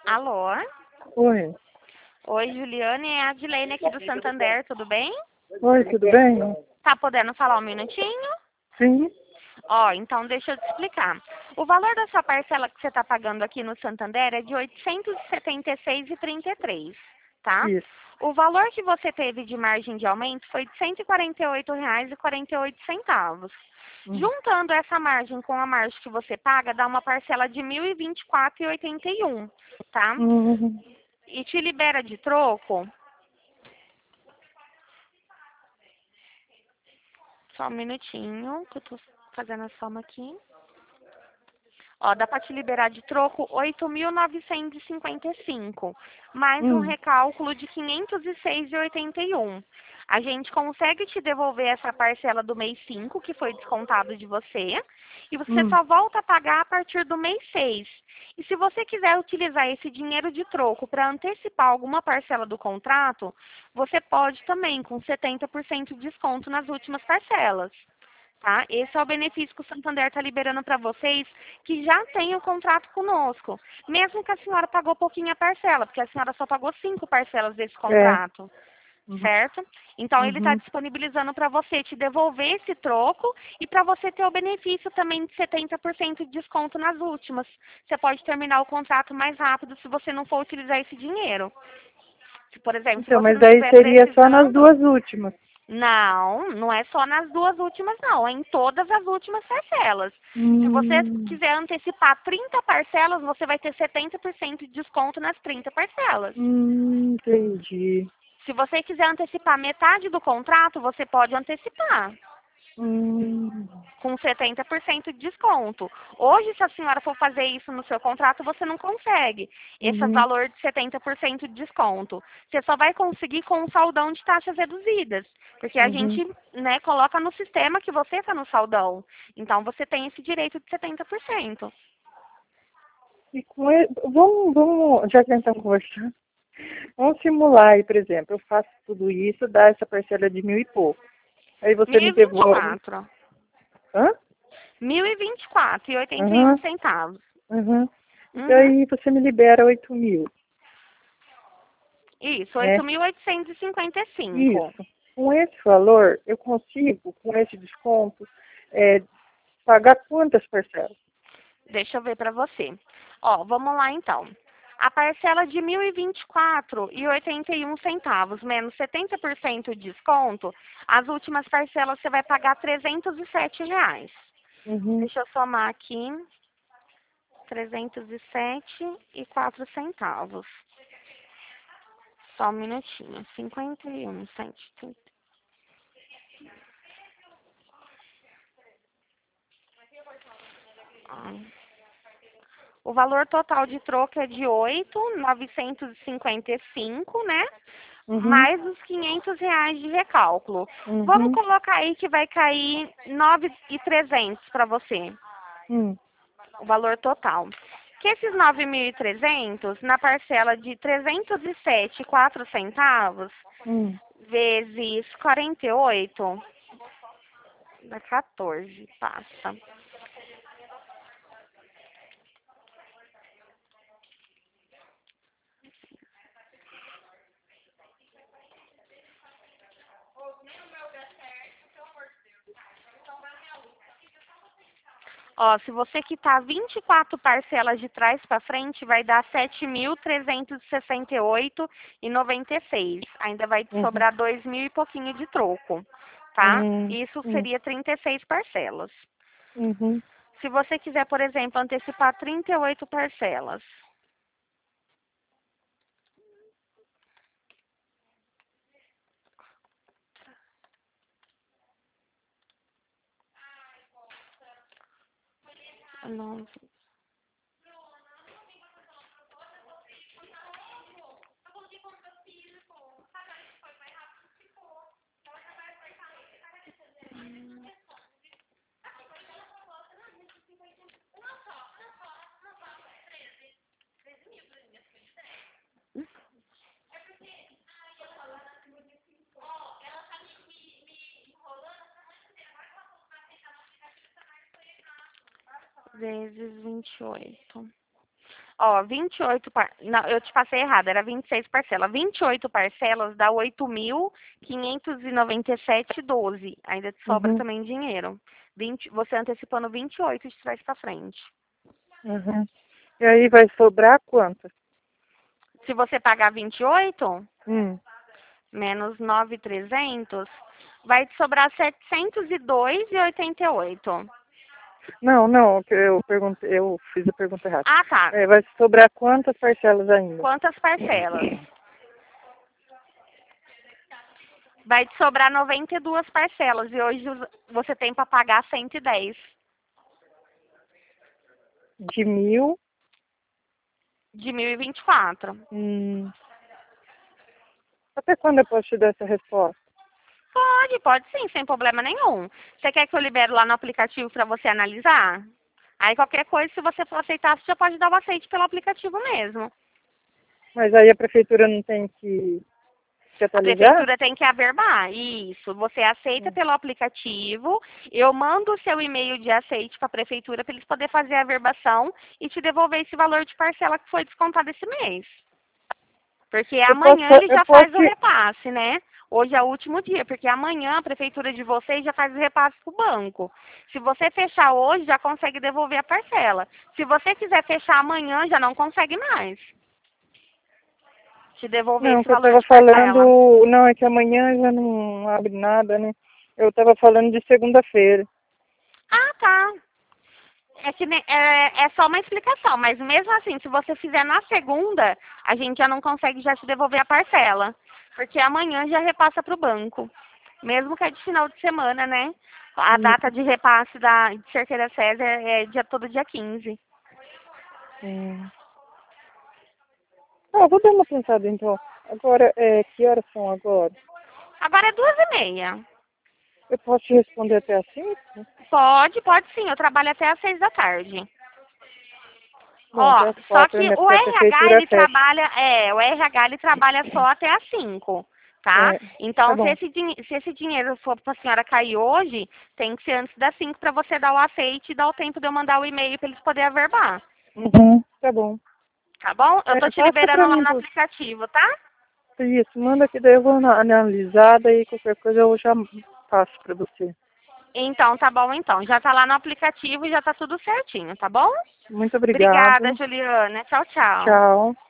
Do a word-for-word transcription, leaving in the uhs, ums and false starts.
Alô? Oi. Oi, Juliane, é a Adilene aqui do Santander, tudo bem? Oi, tudo bem? Tá podendo falar um minutinho? Sim, Ó, então deixa eu te explicar. O valor da sua parcela que você está pagando aqui no Santander é de oitocentos e setenta e seis reais e trinta e três centavos, tá? isso. O valor que você teve de margem de aumento foi de cento e quarenta e oito reais e quarenta e oito centavos. Hum. Juntando essa margem com a margem que você paga, dá uma parcela de mil e vinte e quatro reais e oitenta e um centavos, tá? Hum. E te libera de troco. Só um minutinho, que eu tô fazendo a soma aqui. Ó, dá para te liberar de troco oito mil novecentos e cinquenta e cinco, mais um Hum. recálculo de quinhentos e seis reais e oitenta e um. A gente consegue te devolver essa parcela do mês cinco, que foi descontado de você, e você Hum. só volta a pagar a partir do mês seis. E se você quiser utilizar esse dinheiro de troco para antecipar alguma parcela do contrato, você pode também, com setenta por cento de desconto nas últimas parcelas. Tá? Esse é o benefício que o Santander está liberando para vocês que já têm o contrato conosco. Mesmo que a senhora pagou pouquinho a parcela, porque a senhora só pagou cinco parcelas desse É. contrato, Uhum. certo? Então ele está Uhum. disponibilizando para você te devolver esse troco e para você ter o benefício também de setenta por cento de desconto nas últimas. Você pode terminar o contrato mais rápido se você não for utilizar esse dinheiro. Se, por exemplo, se Então, você mas não daí estiver seria só nas precisando. duas últimas. Não, não é só nas duas últimas, não. É em todas as últimas parcelas. Se você Hum. quiser antecipar trinta parcelas, você vai ter setenta por cento de desconto nas trinta parcelas. Hum, entendi. Se você quiser antecipar metade do contrato, você pode antecipar Hum. com setenta por cento de desconto. Hoje, se a senhora for fazer isso no seu contrato, você não consegue esse Uhum. valor de setenta por cento de desconto. Você só vai conseguir com o saldão de taxas reduzidas, porque a Uhum. gente, né, coloca no sistema que você está no saldão. Então, você tem esse direito de setenta por cento. E com ele, vamos, vamos, já que nós estamos conversando, vamos simular aí, por exemplo, eu faço tudo isso, dá essa parcela de mil e pouco. Aí você me devolve. mil e vinte e quatro. Hã? mil e vinte e quatro e oitenta e um Uhum. centavos. Uhum. E Uhum. daí você me libera oito mil, Isso, né? oito mil oitocentos e cinquenta e cinco. Isso. Com esse valor, eu consigo, com esse desconto, é, pagar quantas parcelas? Deixa eu ver para você. Ó, vamos lá então. A parcela de mil e vinte e quatro reais e oitenta e um centavos menos setenta por cento de desconto, as últimas parcelas você vai pagar trezentos e sete reais. Uhum. Deixa eu somar aqui. trezentos e sete e quatro centavos. Só um minutinho. cinquenta e um, cento. O valor total de troco é de oito mil novecentos e cinquenta e cinco, né? Uhum. Mais os quinhentos reais de recálculo. Vamos Uhum. colocar aí que vai cair nove mil e trezentos para você, Hum. o valor total. Que esses nove mil e trezentos na parcela de trezentos e sete e quatro centavos, Hum. vezes quarenta e oito, dá quatorze, passa. Ó, se você quitar vinte e quatro parcelas de trás para frente, vai dar sete mil trezentos e sessenta e oito e noventa e seis. Ainda vai te Uhum. sobrar dois mil e pouquinho de troco, tá? Hum. Isso Hum. seria trinta e seis parcelas. Uhum. Se você quiser, por exemplo, antecipar trinta e oito parcelas. Nove. Vezes vinte e oito. Ó, vinte e oito par... Não, eu te passei errado, era vinte e seis parcelas. vinte e oito parcelas dá oito mil quinhentos e noventa e sete e doze. Ainda te sobra Uhum. também dinheiro. vinte, você antecipando vinte e oito de trás para frente. Uhum. E aí vai sobrar quanto? Se você pagar vinte e oito, Hum. menos nove mil e trezentos, vai te sobrar setecentos e dois e oitenta e oito. Não, não, que eu perguntei, eu fiz a pergunta errada. Ah, tá. É, vai sobrar quantas parcelas ainda? Quantas parcelas? Vai te sobrar noventa e duas parcelas e hoje você tem para pagar cento e dez. De mil? De mil e vinte e quatro. Hum. Até quando eu posso te dar essa resposta? Pode, pode sim, sem problema nenhum. Você quer que eu libere lá no aplicativo para você analisar? Aí qualquer coisa, se você for aceitar, você já pode dar o aceite pelo aplicativo mesmo. Mas aí a prefeitura não tem que, que A atualizar? prefeitura tem que averbar, isso. Você aceita pelo aplicativo, eu mando o seu e-mail de aceite para a prefeitura para eles poderem fazer a averbação e te devolver esse valor de parcela que foi descontado esse mês. Porque Eu posso, amanhã ele eu já posso, faz o repasse, né? Hoje é o último dia, porque amanhã a prefeitura de vocês já faz o repasse para o banco. Se você fechar hoje, já consegue devolver a parcela. Se você quiser fechar amanhã, já não consegue mais te devolver não, esse que eu valor estava de parcela. falando, não, é que amanhã já não abre nada, né? Eu estava falando de segunda-feira. Ah, tá. É que ne- é, é só uma explicação, mas mesmo assim, se você fizer na segunda, a gente já não consegue já te devolver a parcela. Porque amanhã já repassa para o banco. Mesmo que é de final de semana, né? A Hum, data de repasse da, de Cerqueira César é, é dia, todo dia quinze. hum. Ah, vou dar uma pensada então. Agora, é, que horas são agora? Agora é duas e meia. Eu posso te responder até às cinco? Pode, pode sim. Eu trabalho até às seis da tarde. Bom, Ó, até às só quatro, que né? o Porque a R H prefeitura ele fecha. trabalha, é, o R H ele trabalha só até às cinco, tá? É, tá Então, se bom. esse, din- se esse dinheiro for para a senhora cair hoje, tem que ser antes das cinco para você dar o aceite e dar o tempo de eu mandar o e-mail para eles poderem averbar, Uhum, tá bom. tá bom? Eu tô É, te passa liberando pra lá mim, no por aplicativo, tá? isso. Manda que daí eu vou ana- analisar, daí qualquer coisa eu já passo pra você. Então, tá bom então. Já tá lá no aplicativo e já tá tudo certinho, tá bom? Muito Obrigada, obrigado. Juliana. Tchau, tchau. Tchau.